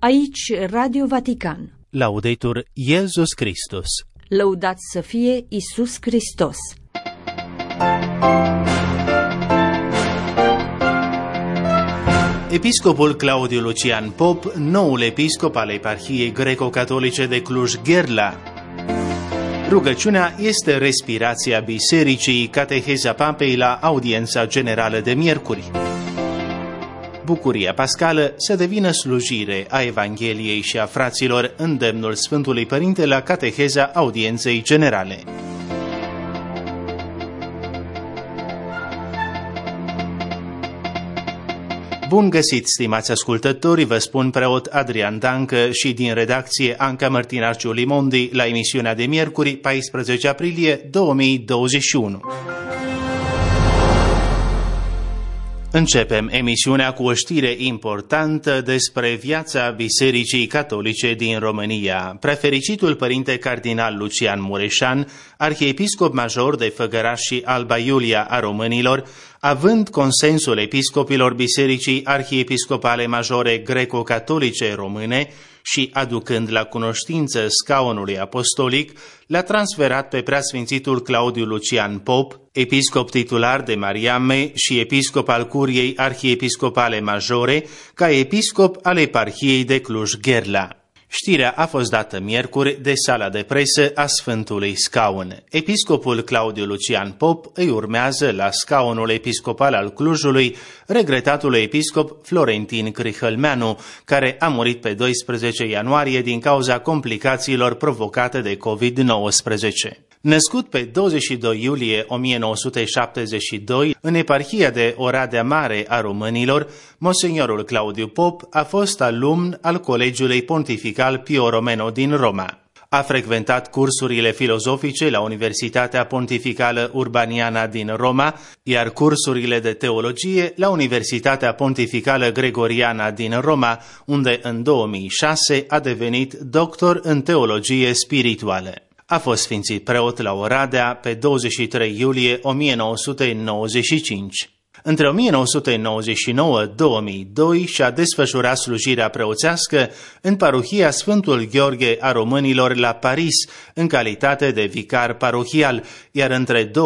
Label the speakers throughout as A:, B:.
A: Aici Radio Vatican.
B: Laudetur Iesus Christus.
A: Lăudat să fie Iisus Hristos.
B: Episcopul Claudiu Lucian Pop, noul episcop al eparhiei greco-catolice de Cluj-Gherla. Rugăciunea este respirația bisericii, cateheza papei la audiența generală de miercuri. Bucuria pascală să devină slujire a Evangheliei și a fraților, îndemnul Sfântului Părinte la cateheza audienței generale. Bun găsit, stimați ascultători, vă spun preot Adrian Dancă și din redacție Anca Mărtinarciu Limondi la emisiunea de miercuri, 14 aprilie 2021. Începem emisiunea cu o știre importantă despre viața Bisericii Catolice din România. Prefericitul părinte cardinal Lucian Mureșan, arhiepiscop major de Făgăraș și Alba Iulia a românilor, având consensul episcopilor Bisericii Arhiepiscopale Majore Greco-Catolice Române și aducând la cunoștință scaunului apostolic, l-a transferat pe preasfințitul Claudiu Lucian Pop, episcop titular de Mariame și episcop al Curiei Arhiepiscopale Majore, ca episcop al eparhiei de Cluj-Gherla. Știrea a fost dată miercuri de sala de presă a Sfântului Scaun. Episcopul Claudiu Lucian Pop îi urmează la scaunul episcopal al Clujului regretatul episcop Florentin Crihălmeanu, care a murit pe 12 ianuarie din cauza complicațiilor provocate de COVID-19. Născut pe 22 iulie 1972 în eparhia de Oradea Mare a românilor, Monseniorul Claudiu Pop a fost alumn al Colegiului Pontifical Pio Romano din Roma. A frecventat cursurile filozofice la Universitatea Pontificală Urbaniana din Roma, iar cursurile de teologie la Universitatea Pontificală Gregoriana din Roma, unde în 2006 a devenit doctor în teologie spirituală. A fost sfințit preot la Oradea pe 23 iulie 1995. Între 1999-2002 și-a desfășurat slujirea preoțească în parohia Sfântul Gheorghe a românilor la Paris, în calitate de vicar parohial, iar între 2002-2007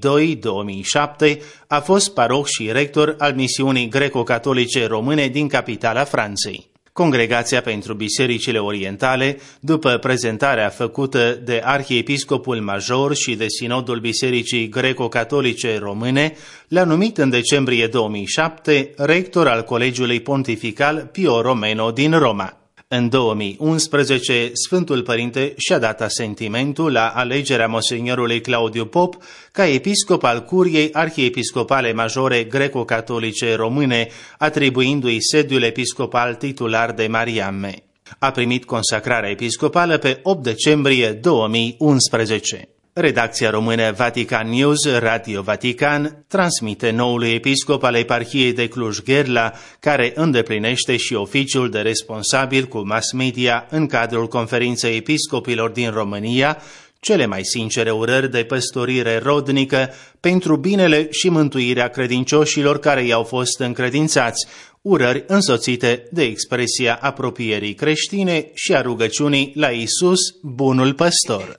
B: a fost paroh și rector al misiunii greco-catolice române din capitala Franței. Congregația pentru Bisericile Orientale, după prezentarea făcută de arhiepiscopul major și de Sinodul Bisericii Greco-Catolice Române, l-a numit în decembrie 2007 rector al Colegiului Pontifical Pio Romano din Roma. În 2011, Sfântul Părinte și-a dat asentimentul la alegerea Monseniorului Claudiu Pop ca episcop al Curiei Arhiepiscopale Majore Greco-Catolice Române, atribuindu-i sediul episcopal titular de Mariame. A primit consacrarea episcopală pe 8 decembrie 2011. Redacția română Vatican News, Radio Vatican, transmite noului episcop al eparhiei de Cluj-Gherla, care îndeplinește și oficiul de responsabil cu mass media în cadrul conferinței episcopilor din România, cele mai sincere urări de păstorire rodnică pentru binele și mântuirea credincioșilor care i-au fost încredințați, urări însoțite de expresia apropierii creștine și a rugăciunii la Iisus, bunul păstor.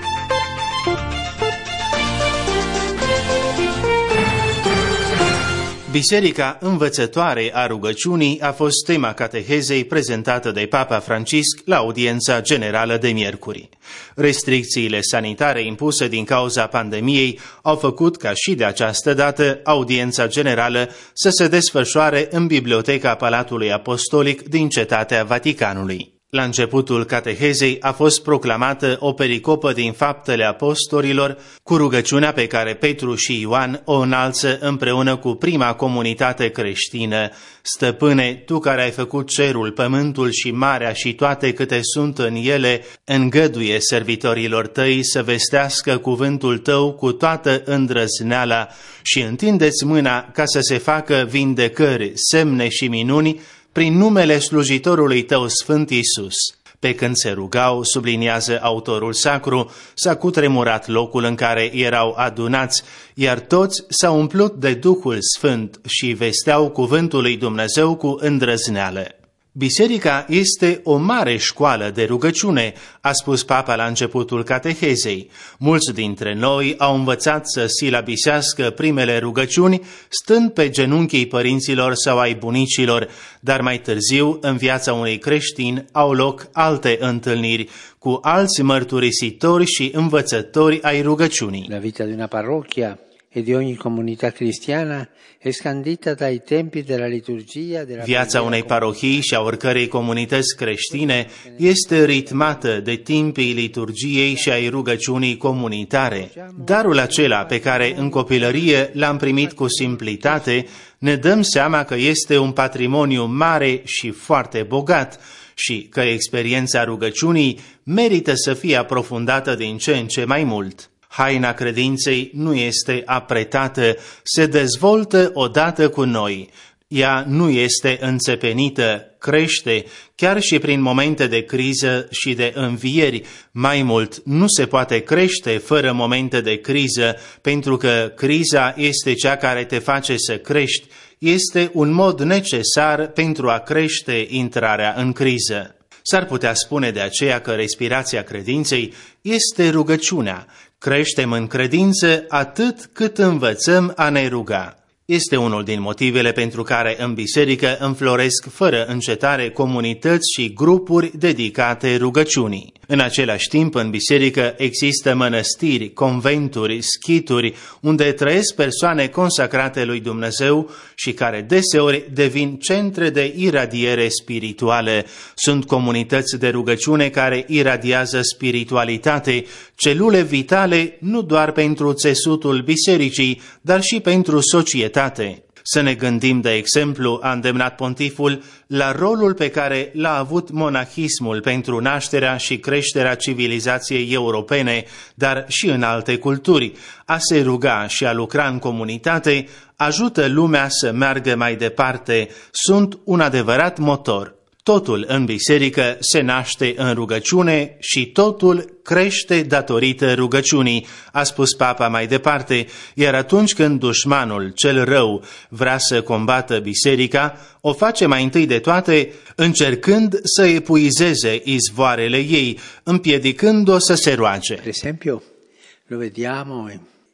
B: Biserica învățătoare a rugăciunii a fost tema catehezei prezentată de Papa Francisc la audiența generală de miercuri. Restricțiile sanitare impuse din cauza pandemiei au făcut ca și de această dată audiența generală să se desfășoare în Biblioteca Palatului Apostolic din Cetatea Vaticanului. La începutul catehezei a fost proclamată o pericopă din Faptele Apostolilor cu rugăciunea pe care Petru și Ioan o înalță împreună cu prima comunitate creștină. Stăpâne, Tu care ai făcut cerul, pământul și marea și toate câte sunt în ele, îngăduie servitorilor Tăi să vestească cuvântul Tău cu toată îndrăzneala și întindeți mâna ca să se facă vindecări, semne și minuni prin numele slujitorului Tău Sfânt Iisus. Pe când se rugau, subliniază autorul sacru, s-a cutremurat locul în care erau adunați, iar toți s-au umplut de Duhul Sfânt și vesteau cuvântul lui Dumnezeu cu îndrăzneală. Biserica este o mare școală de rugăciune, a spus Papa la începutul catehezei. Mulți dintre noi au învățat să silabisească primele rugăciuni stând pe genunchii părinților sau ai bunicilor, dar mai târziu, în viața unui creștin, au loc alte întâlniri cu alți mărturisitori și învățători ai rugăciunii.
C: La vita di una parrocchia e di ogni comunità cristiana è scandita dai tempi della liturgia della
B: Viața unei parohii și a oricărei comunități creștine este ritmată de timpii liturgiei și ai rugăciunii comunitare. Darul acela pe care în copilărie l-am primit cu simplitate, ne dăm seama că este un patrimoniu mare și foarte bogat și că experiența rugăciunii merită să fie aprofundată din ce în ce mai mult. Haina credinței nu este apretată, se dezvoltă odată cu noi. Ea nu este înțepenită, crește, chiar și prin momente de criză și de învieri. Mai mult, nu se poate crește fără momente de criză, pentru că criza este cea care te face să crești. Este un mod necesar pentru a crește intrarea în criză. S-ar putea spune de aceea că respirația credinței este rugăciunea. Creștem în credință atât cât învățăm a ne ruga. Este unul din motivele pentru care în biserică înfloresc fără încetare comunități și grupuri dedicate rugăciunii. În același timp, în biserică există mănăstiri, conventuri, schituri, unde trăiesc persoane consacrate lui Dumnezeu și care deseori devin centre de iradiere spirituală. Sunt comunități de rugăciune care iradiază spiritualitate, celule vitale nu doar pentru țesutul bisericii, dar și pentru societate. Să ne gândim, de exemplu, a îndemnat pontiful, la rolul pe care l-a avut monahismul pentru nașterea și creșterea civilizației europene, dar și în alte culturi. A se ruga și a lucra în comunitate ajută lumea să meargă mai departe, sunt un adevărat motor. Totul în biserică se naște în rugăciune și totul crește datorită rugăciunii, a spus Papa mai departe, iar atunci când dușmanul, cel rău, vrea să combată biserica, o face mai întâi de toate încercând să epuizeze izvoarele ei, împiedicând-o să se roage.
C: Per esempio, lo vediamo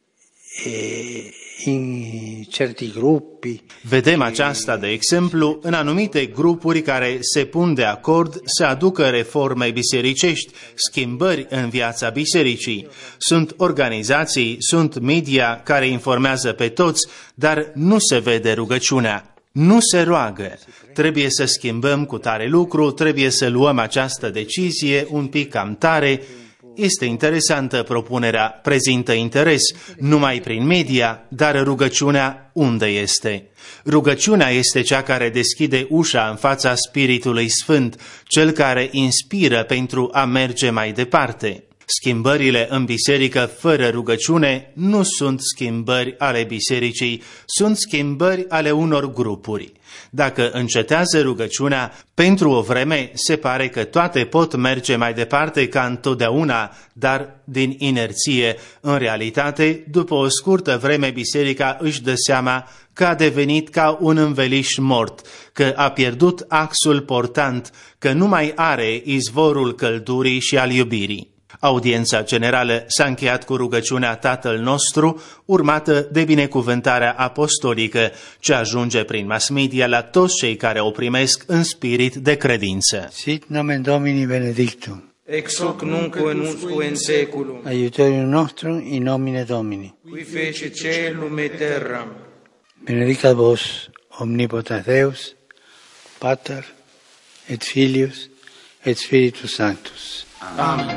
C: in certi gruppi.
B: Vedem aceasta, de exemplu, în anumite grupuri care se pun de acord să aducă reforme bisericești, schimbări în viața bisericii. Sunt organizații, sunt media care informează pe toți, dar nu se vede rugăciunea. Nu se roagă. Trebuie să schimbăm cu tare lucru, trebuie să luăm această decizie un pic cam tare. Este interesantă propunerea, prezintă interes, numai prin media, dar rugăciunea unde este? Rugăciunea este cea care deschide ușa în fața Spiritului Sfânt, cel care inspiră pentru a merge mai departe. Schimbările în biserică fără rugăciune nu sunt schimbări ale bisericii, sunt schimbări ale unor grupuri. Dacă încetează rugăciunea, pentru o vreme se pare că toate pot merge mai departe ca întotdeauna, dar din inerție. În realitate, după o scurtă vreme, biserica își dă seama că a devenit ca un înveliș mort, că a pierdut axul portant, că nu mai are izvorul căldurii și al iubirii. Audiența generală s-a încheiat cu rugăciunea Tatăl nostru, urmată de binecuvântarea apostolică, ce ajunge prin mass media la toți cei care o primesc în spirit de credință.
C: Sit nomen Domini benedictum.
D: Ex hoc nunc et usque in saeculum.
C: Aiutorium nostrum in nomine Domini.
D: Qui fece caelum et terram.
C: Benedicat vos omnipotens Deus, Pater et Filius et Spiritus Sanctus.
D: Amen.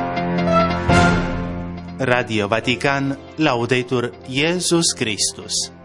B: Radio Vatican, Laudetur Iesus Christus.